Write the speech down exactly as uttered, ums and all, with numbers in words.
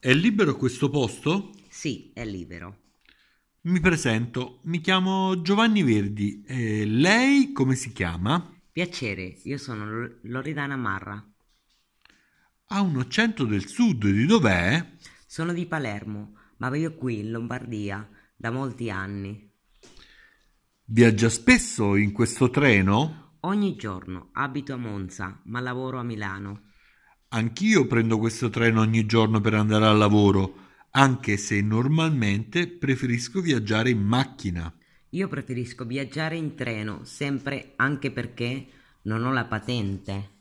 È libero questo posto? Sì, è libero. Mi presento, mi chiamo Giovanni Verdi. E lei come si chiama? Piacere, io sono Lo- Loredana Marra. Ha un accento del sud, di dov'è? Sono di Palermo, ma vivo qui in Lombardia da molti anni. Viaggia spesso in questo treno? Ogni giorno abito a Monza, ma lavoro a Milano. Anch'io prendo questo treno ogni giorno per andare al lavoro, anche se normalmente preferisco viaggiare in macchina. Io preferisco viaggiare in treno, sempre anche perché non ho la patente.